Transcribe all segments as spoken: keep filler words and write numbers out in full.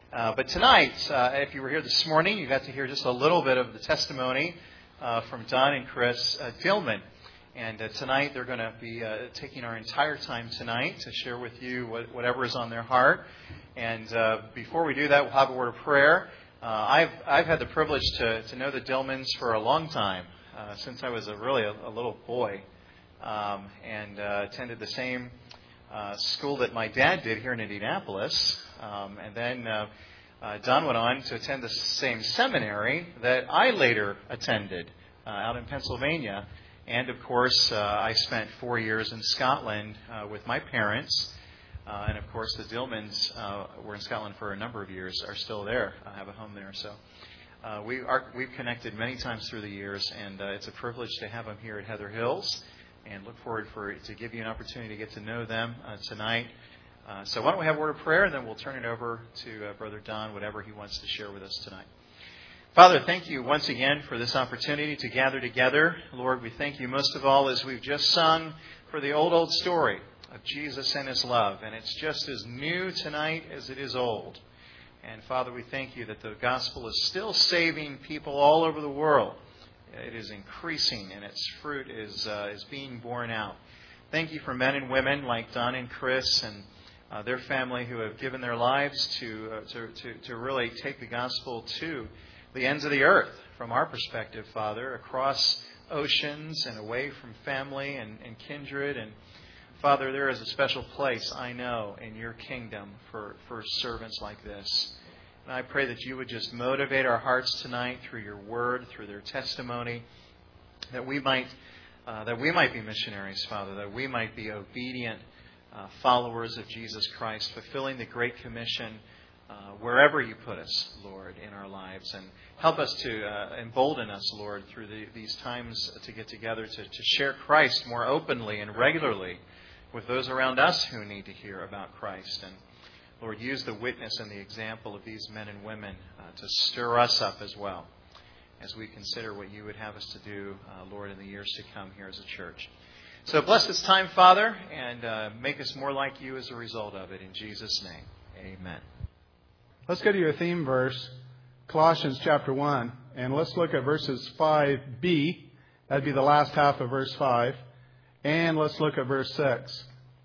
Uh, but tonight, uh, if you were here this morning, you got to hear just a little bit of the testimony uh, from Don and Chris uh, Dillman. And uh, tonight, they're going to be uh, taking our entire time tonight to share with you what, whatever is on their heart. And uh, before we do that, we'll have a word of prayer. Uh, I've I've had the privilege to, to know the Dillmans for a long time, uh, since I was a really a, a little boy, um, and uh, attended the same uh, school that my dad did here in Indianapolis. Um, and then uh, uh, Don went on to attend the same seminary that I later attended uh, out in Pennsylvania. And, of course, uh, I spent four years in Scotland uh, with my parents. Uh, and, of course, the Dillmans uh, were in Scotland for a number of years, are still there, uh, have a home there. So uh, we are, we've connected many times through the years, and uh, it's a privilege to have them here at Heather Hills. And look forward for to give you an opportunity to get to know them uh, tonight. Uh, so why don't we have a word of prayer, and then we'll turn it over to uh, Brother Don, whatever he wants to share with us tonight. Father, thank you once again for this opportunity to gather together. Lord, we thank you most of all as we've just sung for the old, old story of Jesus and His love. And it's just as new tonight as it is old. And Father, we thank you that the gospel is still saving people all over the world. It is increasing, and its fruit is uh, is being borne out. Thank you for men and women like Don and Chris and Uh, their family who have given their lives to, uh, to, to to really take the gospel to the ends of the earth, from our perspective, Father, across oceans and away from family and, and kindred. And Father, there is a special place, I know, in your kingdom for, for servants like this. And I pray that you would just motivate our hearts tonight through your word, through their testimony, that we might uh, that we might be missionaries, Father, that we might be obedient Uh, followers of Jesus Christ, fulfilling the Great Commission uh, wherever you put us, Lord, in our lives. And help us to uh, embolden us, Lord, through the, these times to get together to, to share Christ more openly and regularly with those around us who need to hear about Christ. And Lord, use the witness and the example of these men and women uh, to stir us up as well as we consider what you would have us to do, uh, Lord, in the years to come here as a church. So bless this time, Father, and uh, make us more like you as a result of it. In Jesus' name, amen. Let's go to your theme verse, Colossians chapter one, and let's look at verses five b. That'd be the last half of verse five. And let's look at verse six.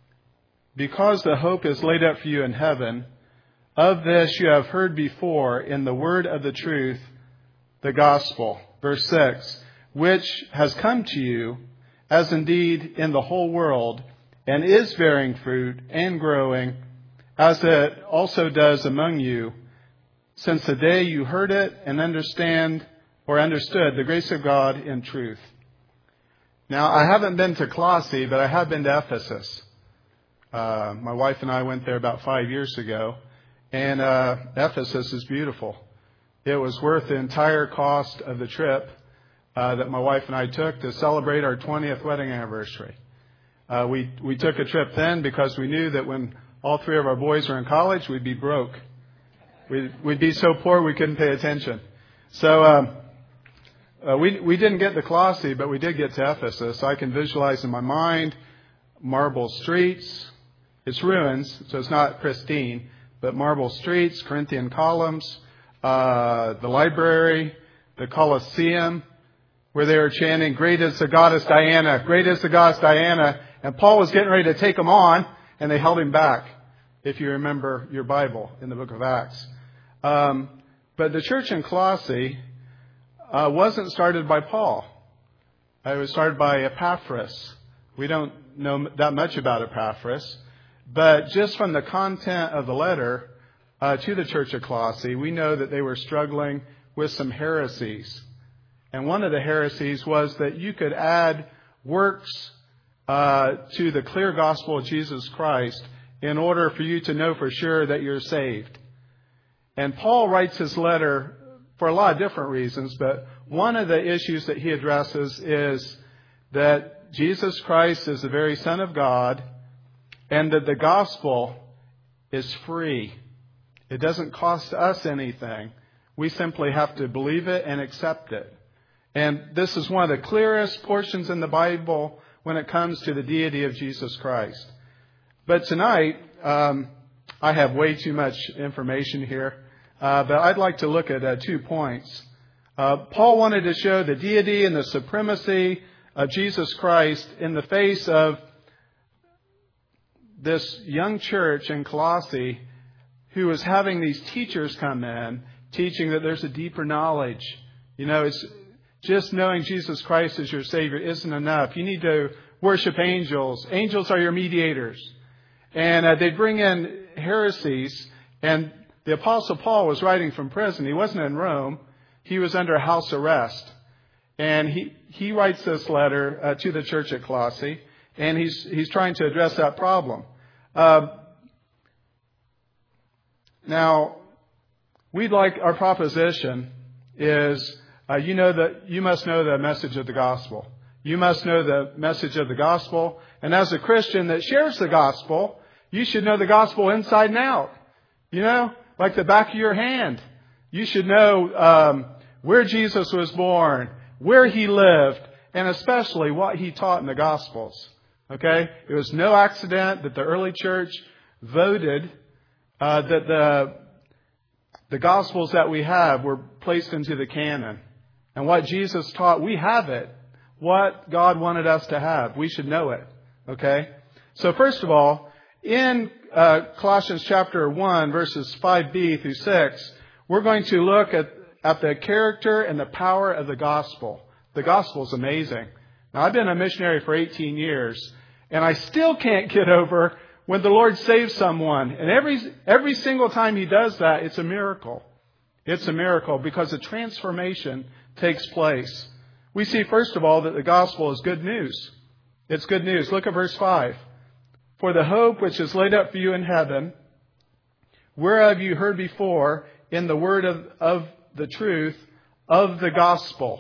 Because the hope is laid up for you in heaven, of this you have heard before in the word of the truth, the gospel. Verse six, which has come to you, as indeed in the whole world, and is bearing fruit and growing, as it also does among you, since the day you heard it and understand or understood the grace of God in truth. Now, I haven't been to Colossae, but I have been to Ephesus. Uh, my wife and I went there about five years ago, and uh, Ephesus is beautiful. It was worth the entire cost of the trip Uh, that my wife and I took to celebrate our twentieth wedding anniversary. Uh, we we took a trip then because we knew that when all three of our boys were in college, we'd be broke. We'd, we'd be so poor we couldn't pay attention. So um, uh, we we didn't get to Colossae, but we did get to Ephesus. I can visualize in my mind marble streets. It's ruins, so it's not pristine, but marble streets, Corinthian columns, uh, the library, the Colosseum, where they were chanting, great is the goddess Diana, great is the goddess Diana. And Paul was getting ready to take them on, and they held him back, if you remember your Bible in the book of Acts. Um, but the church in Colossae uh, wasn't started by Paul. It was started by Epaphras. We don't know that much about Epaphras. But just from the content of the letter uh, to the church of Colossae, we know that they were struggling with some heresies. And one of the heresies was that you could add works uh, to the clear gospel of Jesus Christ in order for you to know for sure that you're saved. And Paul writes his letter for a lot of different reasons, but one of the issues that he addresses is that Jesus Christ is the very Son of God and that the gospel is free. It doesn't cost us anything. We simply have to believe it and accept it. And this is one of the clearest portions in the Bible when it comes to the deity of Jesus Christ. But tonight, um, I have way too much information here. uh, but I'd like to look at uh, two points. Uh, Paul wanted to show the deity and the supremacy of Jesus Christ in the face of this young church in Colossae who was having these teachers come in, teaching that there's a deeper knowledge. You know, it's just knowing Jesus Christ as your Savior isn't enough. You need to worship angels. Angels are your mediators. And uh, they bring in heresies. And the Apostle Paul was writing from prison. He wasn't in Rome. He was under house arrest. And he, he writes this letter uh, to the church at Colossae. And he's, he's trying to address that problem. Uh, now, we'd like, our proposition is, uh, you know that you must know the message of the gospel. You must know the message of the gospel. And as a Christian that shares the gospel, you should know the gospel inside and out. You know, like the back of your hand. You should know um, where Jesus was born, where he lived, and especially what he taught in the gospels. Okay? It was no accident that the early church voted uh, that the the gospels that we have were placed into the canon. And what Jesus taught, we have it. What God wanted us to have. We should know it. Okay? So first of all, in uh, Colossians chapter one, verses five b through six, we're going to look at, at the character and the power of the gospel. The gospel is amazing. Now, I've been a missionary for eighteen years, and I still can't get over when the Lord saves someone. And every every single time he does that, it's a miracle. It's a miracle because a transformation takes place. We see, first of all, that the gospel is good news. It's good news. Look at verse five. For the hope which is laid up for you in heaven, whereof you heard before in the word of, of the truth of the gospel.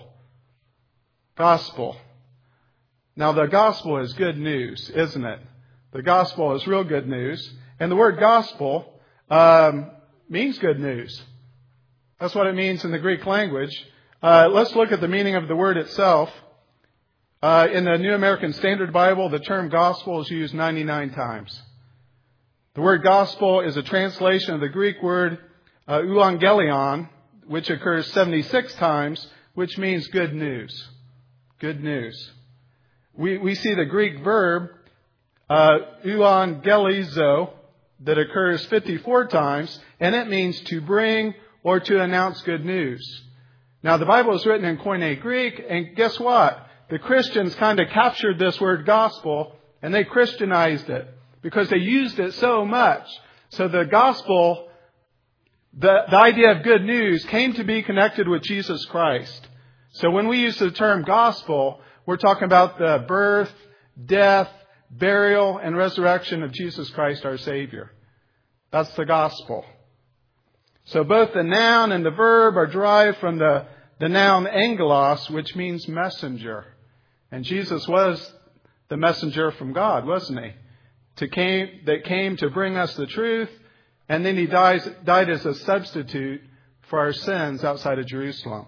Gospel. Now, the gospel is good news, isn't it? The gospel is real good news. And the word gospel um, means good news. That's what it means in the Greek language. Uh, let's look at the meaning of the word itself. Uh, in the New American Standard Bible, the term gospel is used ninety-nine times. The word gospel is a translation of the Greek word uh, euangelion, which occurs seventy-six times, which means good news. Good news. We, we see the Greek verb uh, euangelizo that occurs fifty-four times, and it means to bring or to announce good news. Now, the Bible is written in Koine Greek, and guess what? The Christians kind of captured this word gospel, and they Christianized it because they used it so much. So the gospel, the, the idea of good news, came to be connected with Jesus Christ. So when we use the term gospel, we're talking about the birth, death, burial, and resurrection of Jesus Christ, our Savior. That's the gospel. So both the noun and the verb are derived from the, the noun angelos, which means messenger. And Jesus was the messenger from God, wasn't he? To came, that came to bring us the truth, and then he dies, died as a substitute for our sins outside of Jerusalem.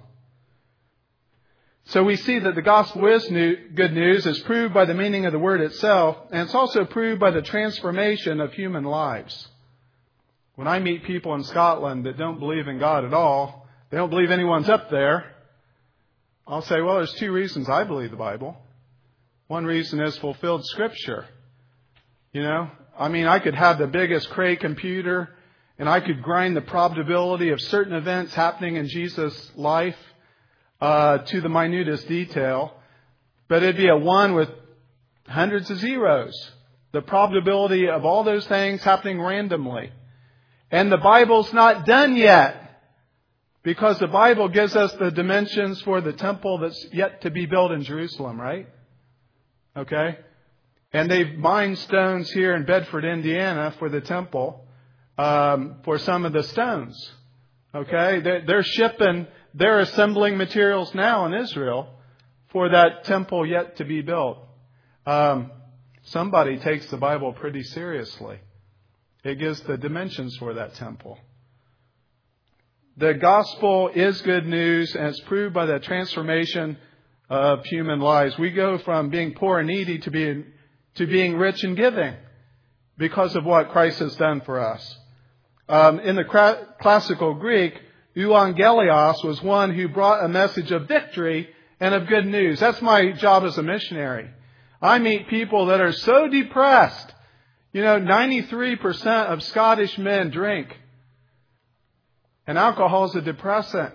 So we see that the gospel is new, good news is proved by the meaning of the word itself, and it's also proved by the transformation of human lives. When I meet people in Scotland that don't believe in God at all, they don't believe anyone's up there, I'll say, well, there's two reasons I believe the Bible. One reason is fulfilled Scripture. You know, I mean, I could have the biggest Cray computer, and I could grind the probability of certain events happening in Jesus' life uh, to the minutest detail, but it'd be a one with hundreds of zeros. The probability of all those things happening randomly. And the Bible's not done yet, because the Bible gives us the dimensions for the temple that's yet to be built in Jerusalem, right? Okay? And they've mined stones here in Bedford, Indiana for the temple, um, for some of the stones. Okay? They're, they're shipping, they're assembling materials now in Israel for that temple yet to be built. Um, somebody takes the Bible pretty seriously. It gives the dimensions for that temple. The gospel is good news, and it's proved by the transformation of human lives. We go from being poor and needy to being, to being rich and giving because of what Christ has done for us. Um, in the cra- classical Greek, euangelios was one who brought a message of victory and of good news. That's my job as a missionary. I meet people that are so depressed. You know, ninety-three percent of Scottish men drink. And alcohol is a depressant.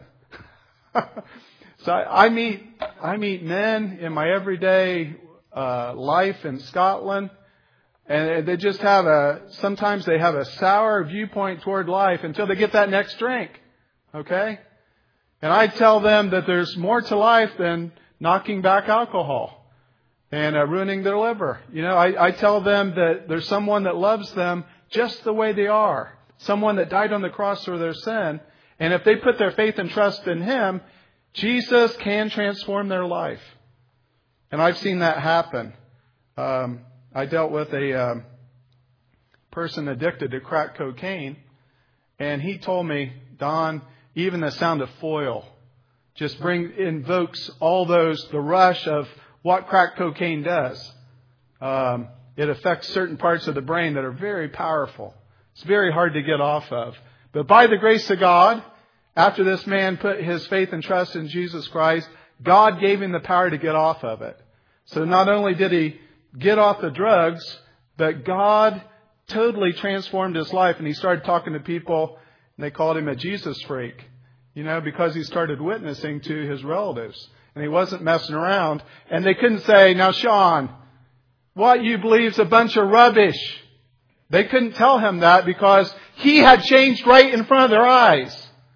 So I, I meet I meet men in my everyday uh, life in Scotland, and they just have a, sometimes they have a sour viewpoint toward life until they get that next drink. Okay? And I tell them that there's more to life than knocking back alcohol and uh, ruining their liver. You know, I, I tell them that there's someone that loves them just the way they are. Someone that died on the cross for their sin. And if they put their faith and trust in Him, Jesus can transform their life. And I've seen that happen. Um, I dealt with a um, person addicted to crack cocaine. And he told me, Don, even the sound of foil just bring invokes all those, the rush of what crack cocaine does. Um, it affects certain parts of the brain that are very powerful. It's very hard to get off of. But by the grace of God, after this man put his faith and trust in Jesus Christ, God gave him the power to get off of it. So not only did he get off the drugs, but God totally transformed his life. And he started talking to people, and they called him a Jesus freak, you know, because he started witnessing to his relatives. And he wasn't messing around. And they couldn't say, now, Sean, what you believe is a bunch of rubbish. They couldn't tell him that because he had changed right in front of their eyes.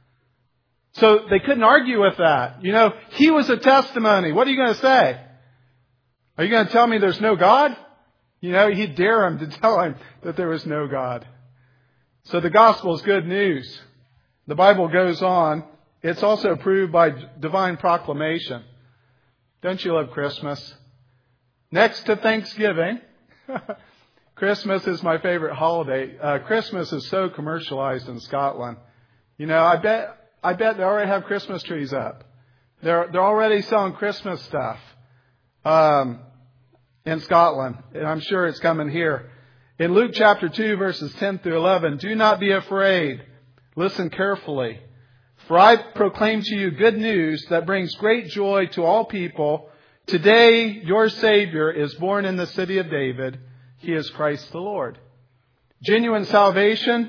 So they couldn't argue with that. You know, he was a testimony. What are you going to say? Are you going to tell me there's no God? You know, he'd dare him to tell him that there was no God. So the gospel is good news. The Bible goes on. It's also approved by divine proclamation. Don't you love Christmas? Next to Thanksgiving, Christmas is my favorite holiday. Uh, Christmas is so commercialized in Scotland. You know, I bet I bet they already have Christmas trees up. They're they're already selling Christmas stuff um, in Scotland, and I'm sure it's coming here. In Luke chapter two, verses ten through eleven, do not be afraid. Listen carefully. For I proclaim to you good news that brings great joy to all people. Today your Savior is born in the city of David. He is Christ the Lord. Genuine salvation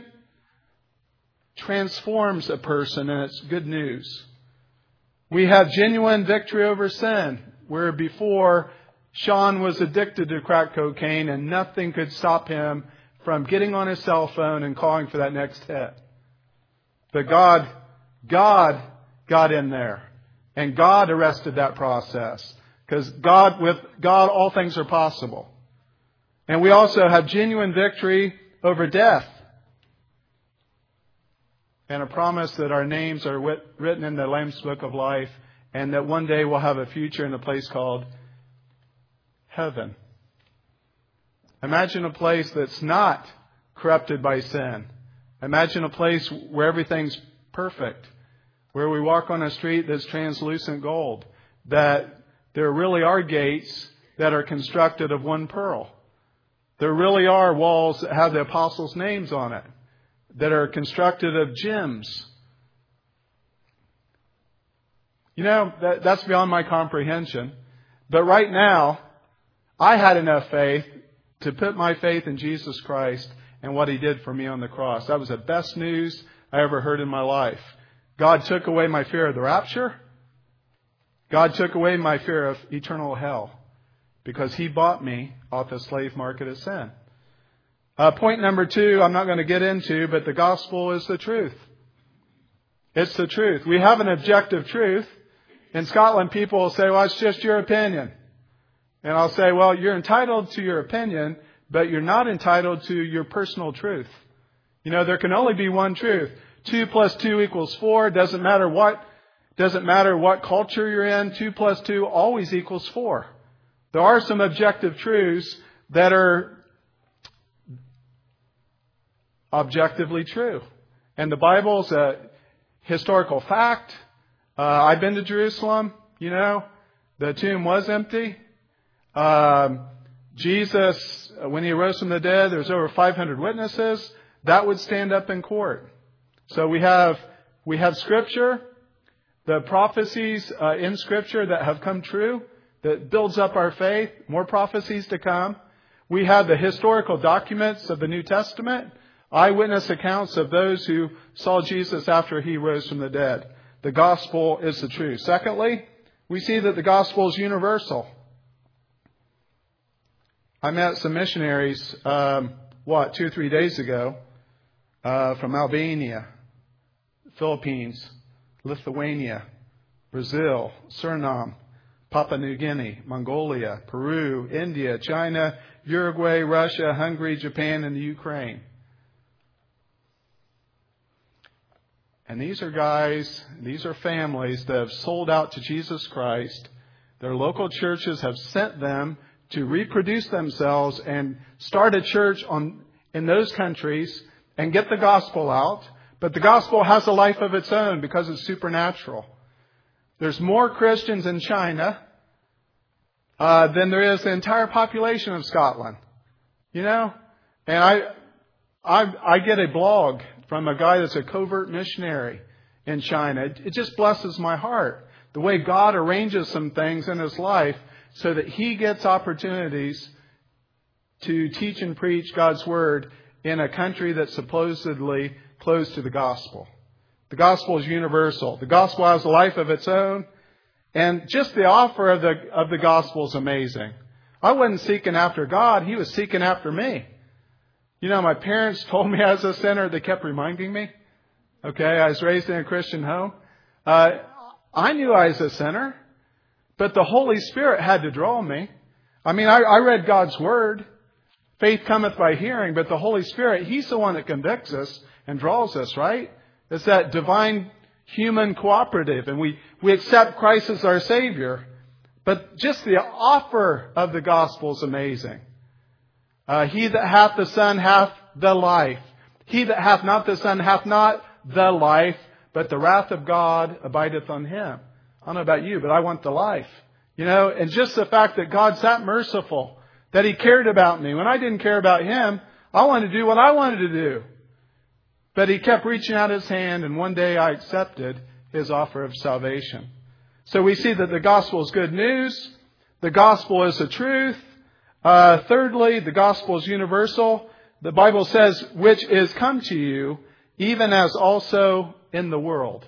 transforms a person, and it's good news. We have genuine victory over sin, where before Sean was addicted to crack cocaine and nothing could stop him from getting on his cell phone and calling for that next hit. But God, God got in there, and God arrested that process, because God, with God, all things are possible. And we also have genuine victory over death. And a promise that our names are wit- written in the Lamb's Book of Life, and that one day we'll have a future in a place called heaven. Imagine a place that's not corrupted by sin. Imagine a place where everything's perfect, where we walk on a street that's translucent gold, that there really are gates that are constructed of one pearl. There really are walls that have the apostles' names on it, that are constructed of gems. You know, that, that's beyond my comprehension. But right now, I had enough faith to put my faith in Jesus Christ and what He did for me on the cross. That was the best news I ever heard in my life. God took away my fear of the rapture. God took away my fear of eternal hell, because He bought me off the slave market of sin. Uh, point number two, I'm not going to get into, but the gospel is the truth. It's the truth. We have an objective truth. In Scotland, people will say, well, it's just your opinion. And I'll say, well, you're entitled to your opinion, but you're not entitled to your personal truth. You know, there can only be one truth. Two plus two equals four. Doesn't matter what, doesn't matter what culture you're in. Two plus two always equals four. There are some objective truths that are objectively true. And the Bible's a historical fact. Uh, I've been to Jerusalem, you know. The tomb was empty. Um, Jesus, when He arose from the dead, there was over five hundred witnesses. that would stand up in court. So we have we have Scripture, the prophecies uh, in Scripture that have come true, that builds up our faith, more prophecies to come. We have the historical documents of the New Testament, eyewitness accounts of those who saw Jesus after He rose from the dead. The gospel is the truth. Secondly, we see that the gospel is universal. I met some missionaries, um, what, two or three days ago, uh, from Albania, Philippines, Lithuania, Brazil, Suriname, Papua New Guinea, Mongolia, Peru, India, China, Uruguay, Russia, Hungary, Japan, and the Ukraine. And these are guys, these are families that have sold out to Jesus Christ. Their local churches have sent them to reproduce themselves and start a church on in those countries and get the gospel out. But the gospel has a life of its own because it's supernatural. There's more Christians in China uh, than there is the entire population of Scotland. You know? And I, I, I get a blog from a guy that's a covert missionary in China. It, it just blesses my heart. The way God arranges some things in his life so that he gets opportunities to teach and preach God's Word in a country that's supposedly closed to the gospel. The gospel is universal. The gospel has a life of its own. And just the offer of the, of the gospel is amazing. I wasn't seeking after God. He was seeking after me. You know, my parents told me I was a sinner. They kept reminding me. Okay, I was raised in a Christian home. Uh, I knew I was a sinner. But the Holy Spirit had to draw me. I mean, I, I read God's Word. Faith cometh by hearing. But the Holy Spirit, He's the one that convicts us and draws us, right? It's that divine human cooperative. And we, we accept Christ as our Savior. But just the offer of the gospel is amazing. Uh, he that hath the Son hath the life. He that hath not the Son hath not the life, but the wrath of God abideth on him. I don't know about you, but I want the life. You know, and just the fact that God's that merciful, that He cared about me. When I didn't care about Him, I wanted to do what I wanted to do. But He kept reaching out His hand, and one day I accepted His offer of salvation. So we see that the gospel is good news. The gospel is the truth. Uh, thirdly, the gospel is universal. The Bible says, which is come to you, even as also in the world.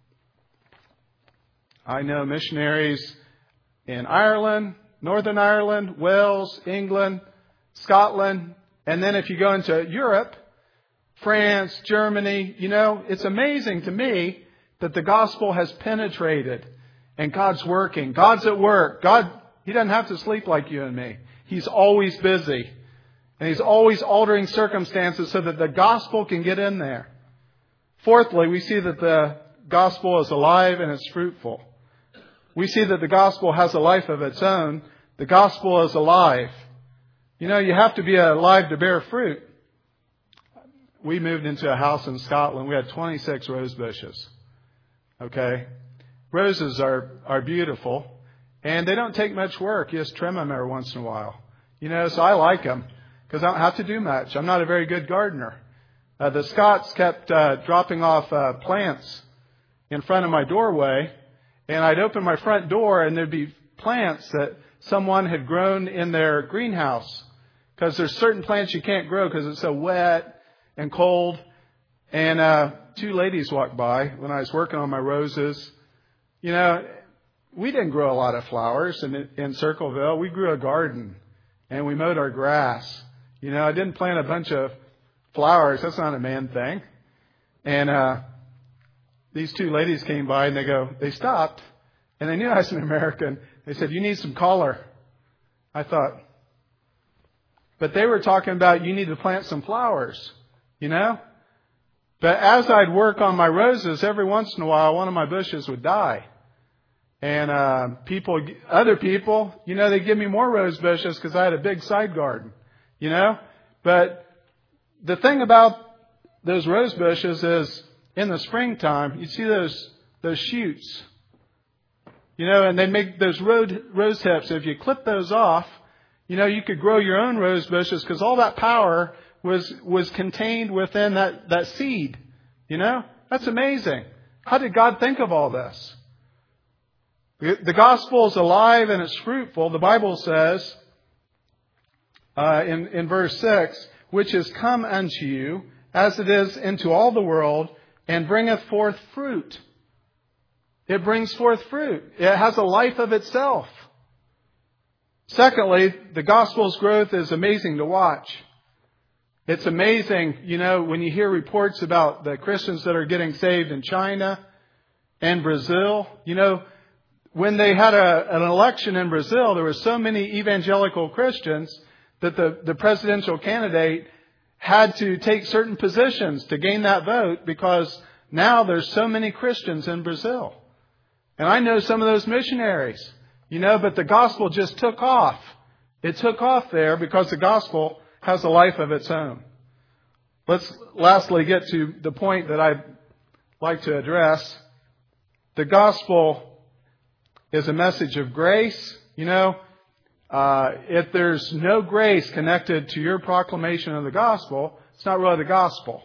I know missionaries in Ireland, Northern Ireland, Wales, England, Scotland. And then if you go into Europe, France, Germany, you know, it's amazing to me that the gospel has penetrated and God's working. God's at work. God, He doesn't have to sleep like you and me. He's always busy. And He's always altering circumstances so that the gospel can get in there. Fourthly, we see that the gospel is alive and it's fruitful. We see that the gospel has a life of its own. The gospel is alive. You know, you have to be alive to bear fruit. We moved into a house in Scotland. We had twenty-six rose bushes. Okay? Roses are, are beautiful. And they don't take much work. You just trim them every once in a while. You know, so I like them because I don't have to do much. I'm not a very good gardener. Uh, the Scots kept uh, dropping off uh, plants in front of my doorway. And I'd open my front door and there'd be plants that someone had grown in their greenhouse. Because there's certain plants you can't grow because it's so wet and cold. And uh, two ladies walked by when I was working on my roses. You know, we didn't grow a lot of flowers in, in Circleville. We grew a garden and we mowed our grass. You know, I didn't plant a bunch of flowers. That's not a man thing. And uh, these two ladies came by and they go, they stopped and they knew I was an American. They said, you need some color. I thought, but they were talking about you need to plant some flowers, you know. But as I'd work on my roses, every once in a while, one of my bushes would die. And uh, people, other people, you know, they give me more rose bushes because I had a big side garden, you know. But the thing about those rose bushes is in the springtime, you see those those shoots, you know, and they make those road, rose hips. If you clip those off, you know, you could grow your own rose bushes because all that power was was contained within that, that seed. You know? That's amazing. How did God think of all this? The gospel is alive and it's fruitful. The Bible says uh, in, in verse six, which is come unto you as it is into all the world, and bringeth forth fruit. It brings forth fruit. It has a life of itself. Secondly, the gospel's growth is amazing to watch. It's amazing, you know, when you hear reports about the Christians that are getting saved in China and Brazil. You know, when they had a, an election in Brazil, there were so many evangelical Christians that the, the presidential candidate had to take certain positions to gain that vote, because now there's so many Christians in Brazil. And I know some of those missionaries, you know, but the gospel just took off. It took off there because the gospel has a life of its own. Let's lastly get to the point that I'd like to address. The gospel is a message of grace. You know, uh, if there's no grace connected to your proclamation of the gospel, it's not really the gospel.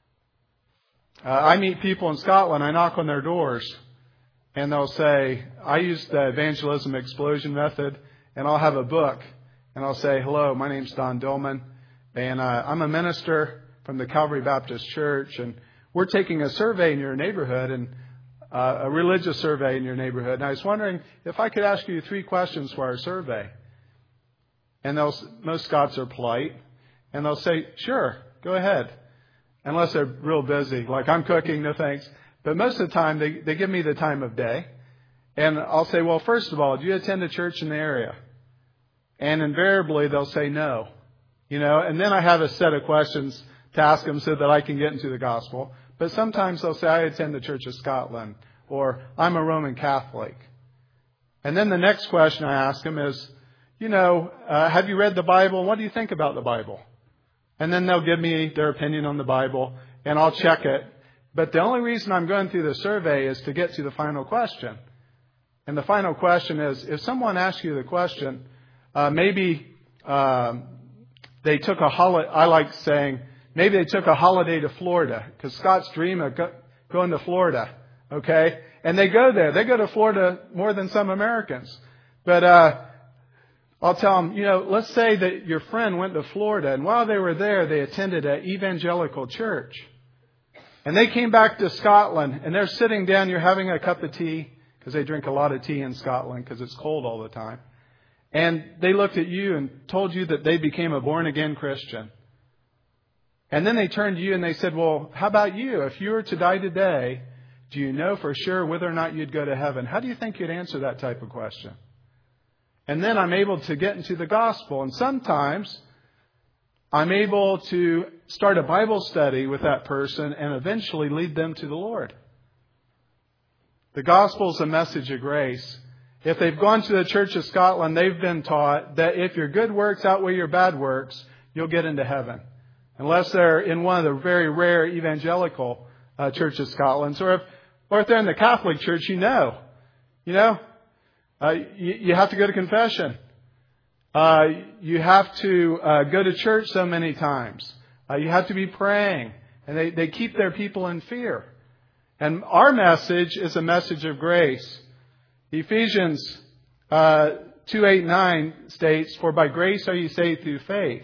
Uh, I meet people in Scotland, I knock on their doors, and they'll say, I use the evangelism explosion method, and I'll have a book. And I'll say, hello, my name's Don Dillman, and uh, I'm a minister from the Calvary Baptist Church, and we're taking a survey in your neighborhood, and uh, a religious survey in your neighborhood. And I was wondering if I could ask you three questions for our survey. And they'll, most Scots are polite, and they'll say, sure, go ahead. Unless they're real busy, like I'm cooking, no thanks. But most of the time, they, they give me the time of day. And I'll say, well, first of all, do you attend a church in the area? And invariably, they'll say no. You know, and then I have a set of questions to ask them so that I can get into the gospel. But sometimes they'll say, I attend the Church of Scotland, or I'm a Roman Catholic. And then the next question I ask them is, you know, uh, have you read the Bible? What do you think about the Bible? And then they'll give me their opinion on the Bible, and I'll check it. But the only reason I'm going through the survey is to get to the final question. And the final question is, if someone asks you the question, uh, maybe um, they took a holiday, I like saying, maybe they took a holiday to Florida, because Scots dream of go, going to Florida, okay? And they go there. They go to Florida more than some Americans. But uh, I'll tell them, you know, let's say that your friend went to Florida, and while they were there, they attended an evangelical church. And they came back to Scotland, and they're sitting down, you're having a cup of tea, because they drink a lot of tea in Scotland because it's cold all the time. And they looked at you and told you that they became a born-again Christian. And then they turned to you and they said, well, how about you? If you were to die today, do you know for sure whether or not you'd go to heaven? How do you think you'd answer that type of question? And then I'm able to get into the gospel. And sometimes I'm able to start a Bible study with that person and eventually lead them to the Lord. The gospel is a message of grace. If they've gone to the Church of Scotland, they've been taught that if your good works outweigh your bad works, you'll get into heaven. Unless they're in one of the very rare evangelical uh, Church of Scotland. Or if, or if they're in the Catholic Church, you know. You know, uh, you, you have to go to confession. Uh, you have to uh, go to church so many times. Uh, you have to be praying. And they, they keep their people in fear. And our message is a message of grace. Ephesians uh, two, eight, nine states, for by grace are you saved through faith.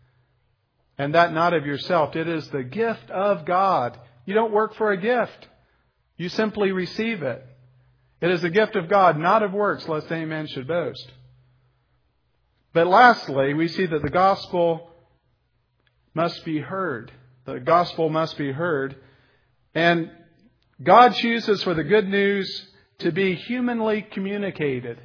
And that not of yourself. It is the gift of God. You don't work for a gift. You simply receive it. It is a gift of God, not of works, lest any man should boast. But lastly, we see that the gospel must be heard. The gospel must be heard. And God chooses for the good news to be humanly communicated.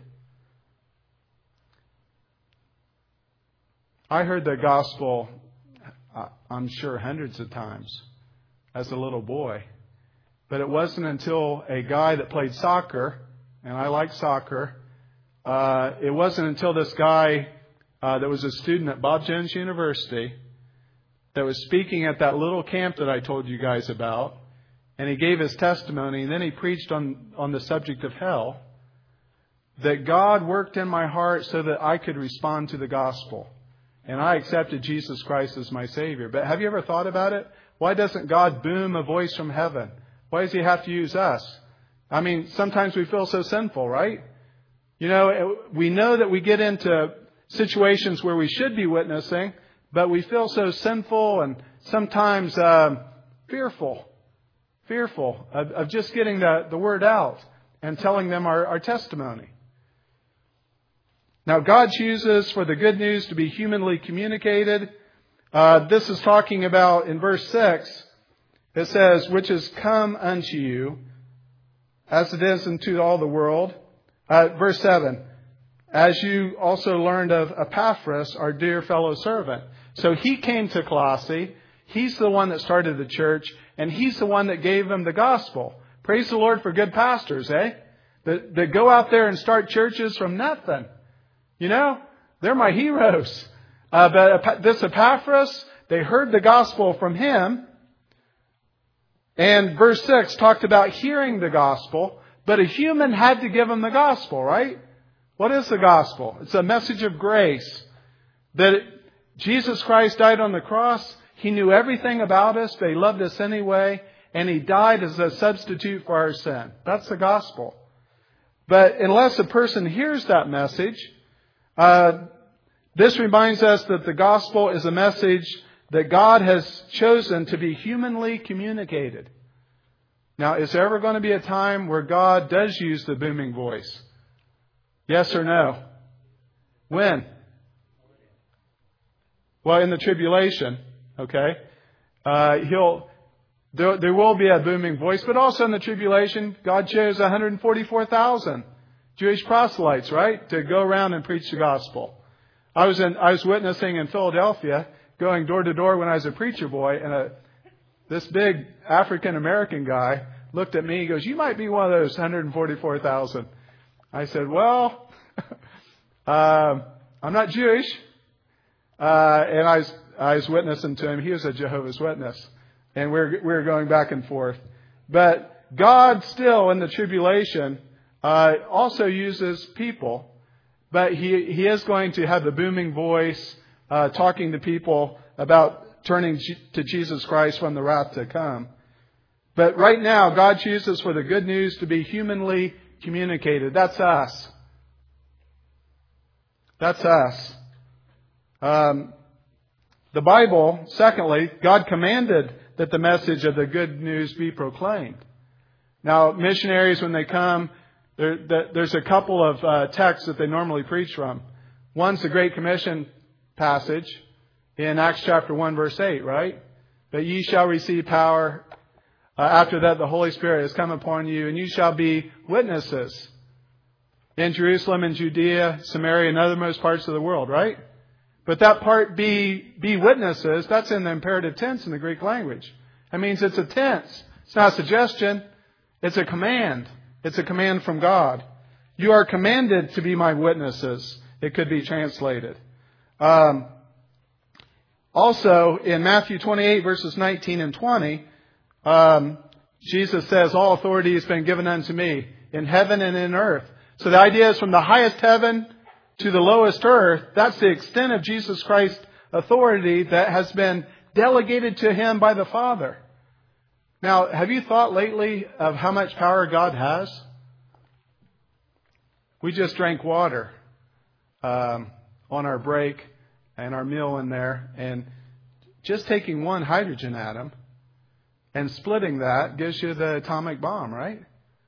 I heard the gospel, I'm sure, hundreds of times as a little boy. But it wasn't until a guy that played soccer, and I like soccer, uh, it wasn't until this guy uh, that was a student at Bob Jones University that was speaking at that little camp that I told you guys about, and he gave his testimony, and then he preached on, on the subject of hell, that God worked in my heart so that I could respond to the gospel. and I accepted Jesus Christ as my Savior. But have you ever thought about it? Why doesn't God boom a voice from heaven? Why does He have to use us? I mean, sometimes we feel so sinful, right? You know, we know that we get into situations where we should be witnessing, but we feel so sinful and sometimes um, fearful, fearful of, of just getting the, the word out and telling them our, our testimony. Now, God chooses for the good news to be humanly communicated. Uh, this is talking about in verse six. It says, which is come unto you, as it is into all the world. Uh, verse seven, as you also learned of Epaphras, our dear fellow servant. So he came to Colossae. He's the one that started the church, and he's the one that gave them the gospel. Praise the Lord for good pastors, eh? That, that go out there and start churches from nothing. You know, they're my heroes. Uh, but this Epaphras, they heard the gospel from him. And verse six talked about hearing the gospel, but a human had to give them the gospel, right? What is the gospel? It's a message of grace. That Jesus Christ died on the cross. He knew everything about us, but He loved us anyway. And He died as a substitute for our sin. That's the gospel. But unless a person hears that message, uh, this reminds us that the gospel is a message that God has chosen to be humanly communicated. Now, is there ever going to be a time where God does use the booming voice? Yes or no? When? Well, in the tribulation, okay? Uh, he'll there, there will be a booming voice, but also in the tribulation, God chose one hundred forty-four thousand Jewish proselytes, right, to go around and preach the gospel. I was in I was witnessing in Philadelphia, going door to door when I was a preacher boy, and a, this big African American guy looked at me. He goes, "You might be one of those one hundred forty-four thousand." I said, "Well, uh, I'm not Jewish," uh, and I was I was witnessing to him. He was a Jehovah's Witness, and we're we're going back and forth. But God still in the tribulation uh, also uses people, but He He is going to have the booming voice. Uh, talking to people about turning G- to Jesus Christ from the wrath to come. But right now, God chooses for the good news to be humanly communicated. That's us. That's us. Um, the Bible, secondly, God commanded that the message of the good news be proclaimed. Now, missionaries, when they come, there, there's a couple of uh, texts that they normally preach from. One's the Great Commission passage in Acts chapter one, verse eight, right? But ye shall receive power. Uh, after that, the Holy Spirit has come upon you, and you shall be witnesses in Jerusalem and Judea, Samaria, and othermost parts of the world, right? But that part, be, be witnesses, that's in the imperative tense in the Greek language. That means it's a tense. It's not a suggestion. It's a command. It's a command from God. You are commanded to be my witnesses. It could be translated. Um, also, in Matthew twenty-eight, verses nineteen and twenty, um, Jesus says, all authority has been given unto me in heaven and in earth. So the idea is from the highest heaven to the lowest earth. That's the extent of Jesus Christ's authority that has been delegated to Him by the Father. Now, have you thought lately of how much power God has? We just drank water um, on our break and our meal in there. And just taking one hydrogen atom and splitting that gives you the atomic bomb, right?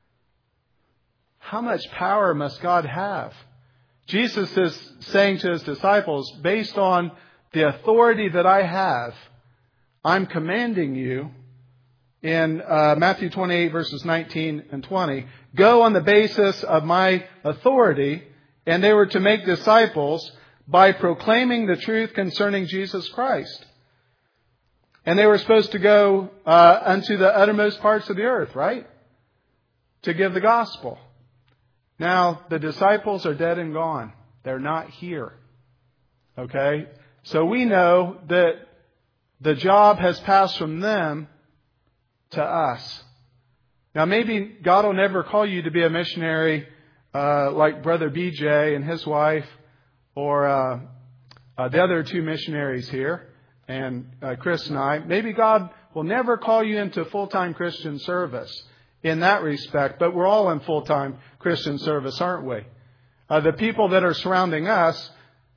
How much power must God have? Jesus is saying to His disciples, based on the authority that I have, I'm commanding you in uh, Matthew twenty-eight, verses nineteen and twenty, go on the basis of my authority, and they were to make disciples by proclaiming the truth concerning Jesus Christ. And they were supposed to go uh, unto the uttermost parts of the earth, right? To give the gospel. Now, the disciples are dead and gone. They're not here. Okay? So we know that the job has passed from them to us. Now, maybe God will never call you to be a missionary uh, like Brother B J and his wife, or uh, uh, the other two missionaries here, and uh, Chris and I. Maybe God will never call you into full-time Christian service in that respect, but we're all in full-time Christian service, aren't we? Uh, the people that are surrounding us,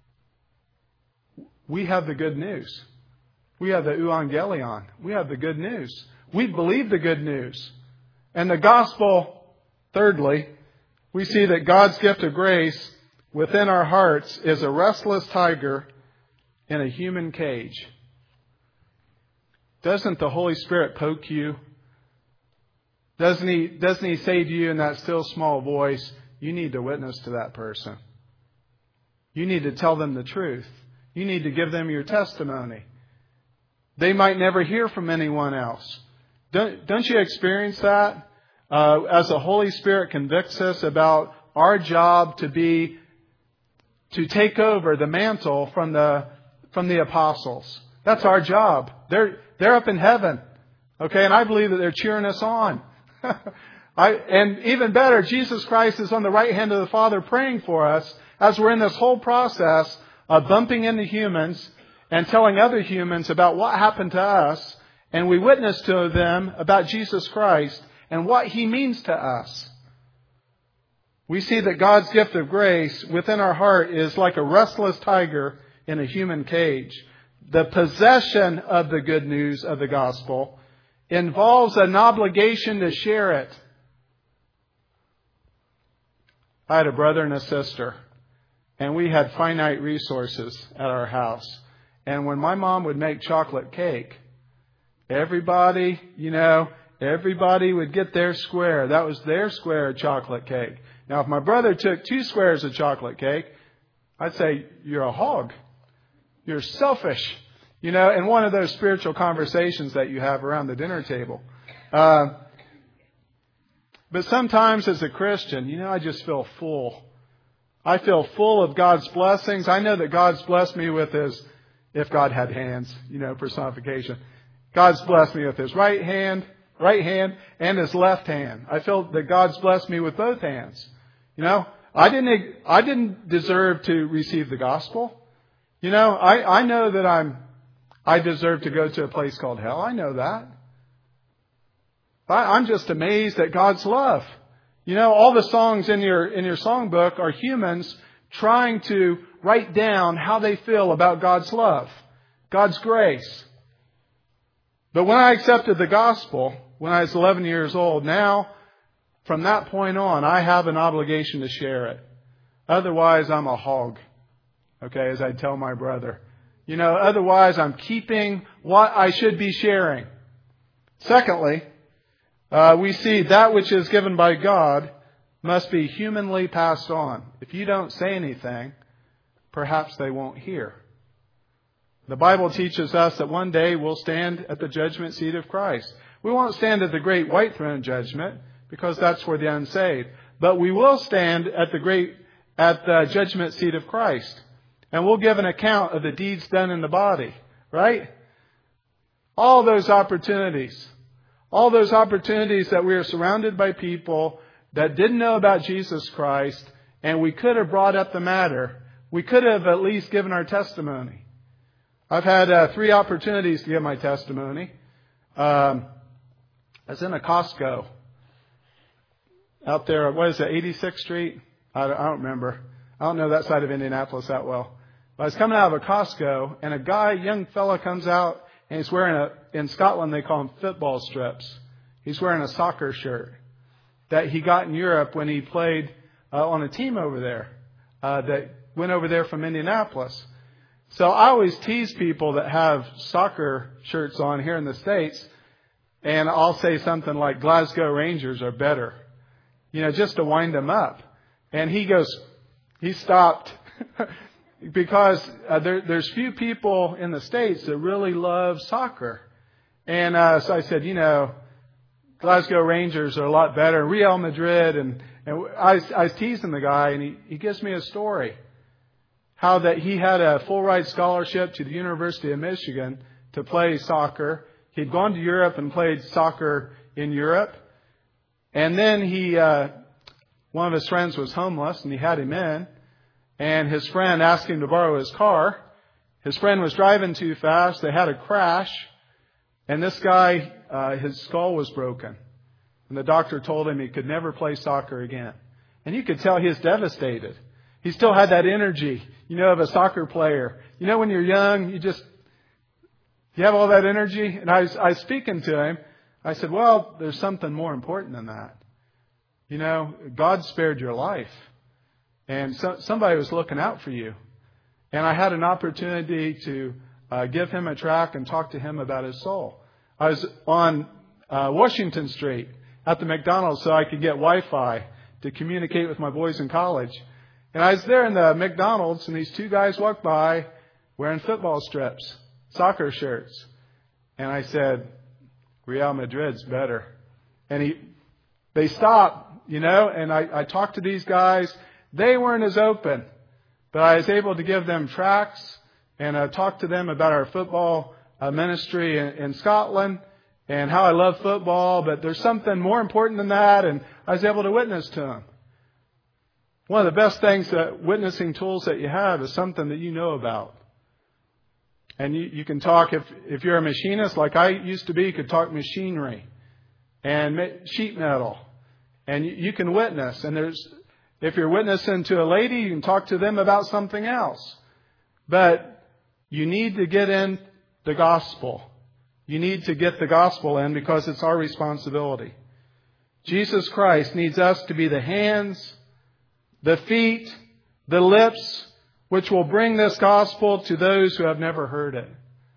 we have the good news. We have the euangelion. We have the good news. We believe the good news. And the gospel, thirdly, we see that God's gift of grace within our hearts is a restless tiger in a human cage. Doesn't the Holy Spirit poke you? Doesn't he, doesn't he say to you in that still small voice, you need to witness to that person. You need to tell them the truth. You need to give them your testimony. They might never hear from anyone else. Don't, don't you experience that? Uh, as the Holy Spirit convicts us about our job to be, to take over the mantle from the, from the apostles. That's our job. They're, they're up in heaven. Okay, and I believe that they're cheering us on. I, and even better, Jesus Christ is on the right hand of the Father praying for us as we're in this whole process of bumping into humans and telling other humans about what happened to us. And we witness to them about Jesus Christ and what He means to us. We see that God's gift of grace within our heart is like a restless tiger in a human cage. The possession of the good news of the gospel involves an obligation to share it. I had a brother and a sister, and we had finite resources at our house. And when my mom would make chocolate cake, everybody, you know, everybody would get their square. That was their square of chocolate cake. Now, if my brother took two squares of chocolate cake, I'd say, you're a hog. You're selfish. You know, in one of those spiritual conversations that you have around the dinner table. Uh, but sometimes as a Christian, you know, I just feel full. I feel full of God's blessings. I know that God's blessed me with His, if God had hands, you know, personification. God's blessed me with His right hand, right hand, and His left hand. I feel that God's blessed me with both hands. You know, I didn't, I didn't deserve to receive the gospel. You know, I, I know that I'm, I deserve to go to a place called hell. I know that. I, I'm just amazed at God's love. You know, all the songs in your, in your songbook are humans trying to write down how they feel about God's love, God's grace. But when I accepted the gospel, when I was eleven years old, now, from that point on, I have an obligation to share it. Otherwise, I'm a hog. Okay, as I tell my brother. You know, otherwise I'm keeping what I should be sharing. Secondly, uh, we see that which is given by God must be humanly passed on. If you don't say anything, perhaps they won't hear. The Bible teaches us that one day we'll stand at the judgment seat of Christ. We won't stand at the great white throne judgment because that's for the unsaved. But we will stand at the great, at the judgment seat of Christ. And we'll give an account of the deeds done in the body, right? All those opportunities. All those opportunities that we are surrounded by people that didn't know about Jesus Christ, and we could have brought up the matter. We could have at least given our testimony. I've had uh, three opportunities to give my testimony. Um, I was in a Costco out there, what is it, eighty-sixth Street? I don't, I don't remember. I don't know that side of Indianapolis that well. I was coming out of a Costco, and a guy, young fella, comes out, and he's wearing a, in Scotland they call them football strips. He's wearing a soccer shirt that he got in Europe when he played uh, on a team over there uh, that went over there from Indianapolis. So I always tease people that have soccer shirts on here in the States, and I'll say something like Glasgow Rangers are better, you know, just to wind them up. And he goes, he stopped. Because uh, there, there's few people in the States that really love soccer. And uh, so I said, you know, Glasgow Rangers are a lot better. Real Madrid. And, and I, was, I was teasing the guy, and he, he gives me a story. How that he had a full ride scholarship to the University of Michigan to play soccer. He'd gone to Europe and played soccer in Europe. And then he, uh, one of his friends was homeless, and he had him in. And his friend asked him to borrow his car. His friend was driving too fast. They had a crash. And this guy, uh, his skull was broken. And the doctor told him he could never play soccer again. And you could tell he was devastated. He still had that energy, you know, of a soccer player. You know, when you're young, you just, you have all that energy. And I was, I was speaking to him. I said, well, there's something more important than that. You know, God spared your life. And so, somebody was looking out for you. And I had an opportunity to uh, give him a tract and talk to him about his soul. I was on uh, Washington Street at the McDonald's so I could get Wi-Fi to communicate with my boys in college. And I was there in the McDonald's, and these two guys walked by wearing football strips, soccer shirts. And I said, Real Madrid's better. And he, they stopped, you know, and I, I talked to these guys. They weren't as open, but I was able to give them tracts and uh, talk to them about our football uh, ministry in, in Scotland and how I love football. But there's something more important than that, and I was able to witness to them. One of the best things that witnessing tools that you have is something that you know about. And you, you can talk, if, if you're a machinist like I used to be, you could talk machinery and sheet metal. And you, you can witness. And there's, if you're witnessing to a lady, you can talk to them about something else. But you need to get in the gospel. You need to get the gospel in because it's our responsibility. Jesus Christ needs us to be the hands, the feet, the lips, which will bring this gospel to those who have never heard it.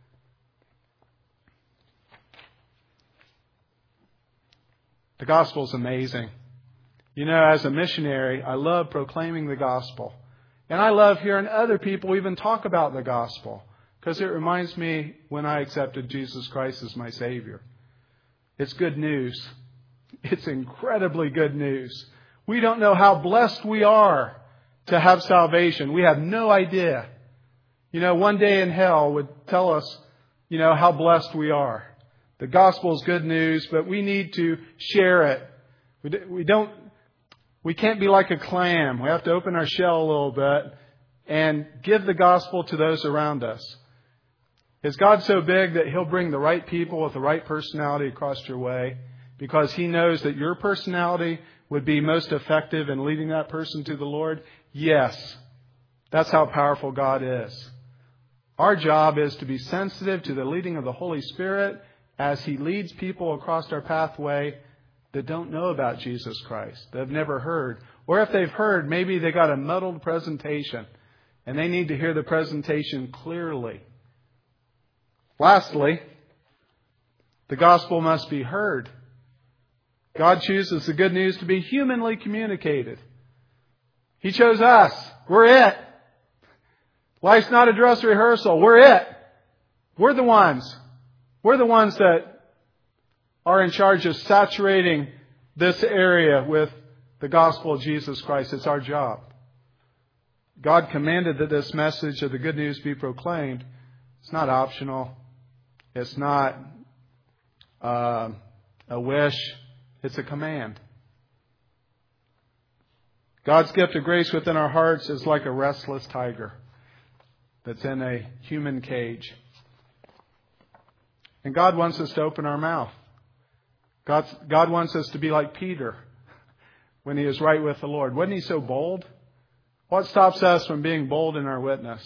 The gospel is amazing. You know, as a missionary, I love proclaiming the gospel. And I love hearing other people even talk about the gospel, because it reminds me when I accepted Jesus Christ as my Savior. It's good news. It's incredibly good news. We don't know how blessed we are to have salvation. We have no idea. You know, one day in hell would tell us, you know, how blessed we are. The gospel is good news, but we need to share it. We, we don't, we can't be like a clam. We have to open our shell a little bit and give the gospel to those around us. Is God so big that He'll bring the right people with the right personality across your way because He knows that your personality would be most effective in leading that person to the Lord? Yes. That's how powerful God is. Our job is to be sensitive to the leading of the Holy Spirit as He leads people across our pathway that don't know about Jesus Christ, that have never heard. Or if they've heard, maybe they got a muddled presentation and they need to hear the presentation clearly. Lastly, the gospel must be heard. God chooses the good news to be humanly communicated. He chose us. We're it. Life's not a dress rehearsal. We're it. We're the ones. We're the ones that are in charge of saturating this area with the gospel of Jesus Christ. It's our job. God commanded that this message of the good news be proclaimed. It's not optional. It's not uh, a wish. It's a command. God's gift of grace within our hearts is like a restless tiger that's in a human cage. And God wants us to open our mouth. God's, God wants us to be like Peter when he was right with the Lord. Wasn't he so bold? What stops us from being bold in our witness?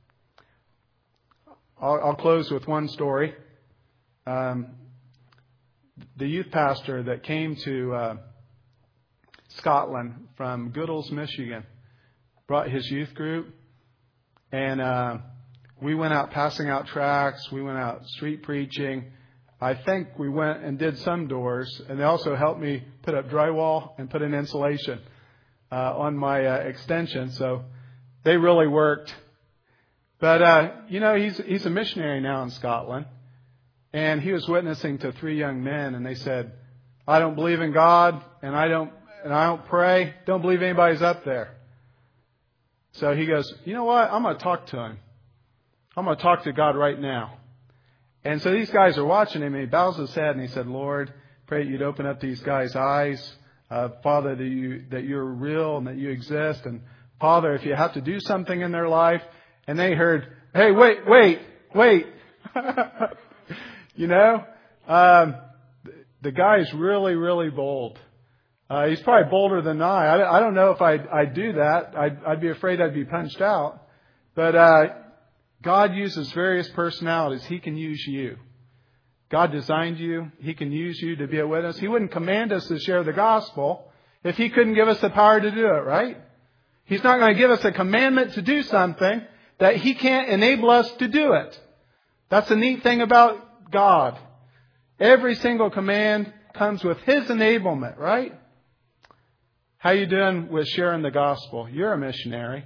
I'll, I'll close with one story. Um, the youth pastor that came to uh, Scotland from Goodalls, Michigan, brought his youth group, and uh, we went out passing out tracts. We went out street preaching. I think we went and did some doors, and they also helped me put up drywall and put in insulation uh, on my uh, extension. So they really worked. But uh, you know, he's he's a missionary now in Scotland, and he was witnessing to three young men, and they said, "I don't believe in God, and I don't and I don't pray. Don't believe anybody's up there." So he goes, "You know what? I'm going to talk to him. I'm going to talk to God right now." And so these guys are watching him, and he bows his head, and he said, "Lord, pray that you'd open up these guys' eyes. Uh, Father, that, you, that you're real and that you exist. And Father, if you have to do something in their life," and they heard, Hey, wait, wait, wait. You know, um, the guy is really, really bold. Uh, he's probably bolder than I. I, I don't know if I'd, I'd do that. I'd, I'd be afraid I'd be punched out. But uh, God uses various personalities. He can use you. God designed you. He can use you to be a witness. He wouldn't command us to share the gospel if He couldn't give us the power to do it, right? He's not going to give us a commandment to do something that He can't enable us to do it. That's the neat thing about God. Every single command comes with His enablement, right? How you doing with sharing the gospel? You're a missionary.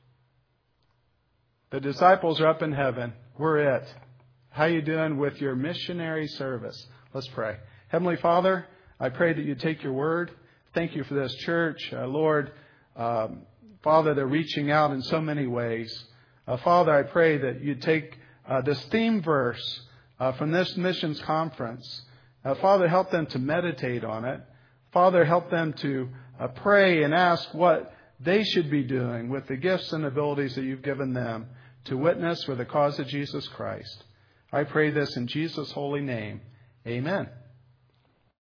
The disciples are up in heaven. We're it. How you doing with your missionary service? Let's pray. Heavenly Father, I pray that you take your word. Thank you for this church. Uh, Lord, um, Father, they're reaching out in so many ways. Uh, Father, I pray that you take uh, this theme verse uh, from this missions conference. Uh, Father, help them to meditate on it. Father, help them to uh, pray and ask what they should be doing with the gifts and abilities that you've given them to witness for the cause of Jesus Christ. I pray this in Jesus' holy name. Amen.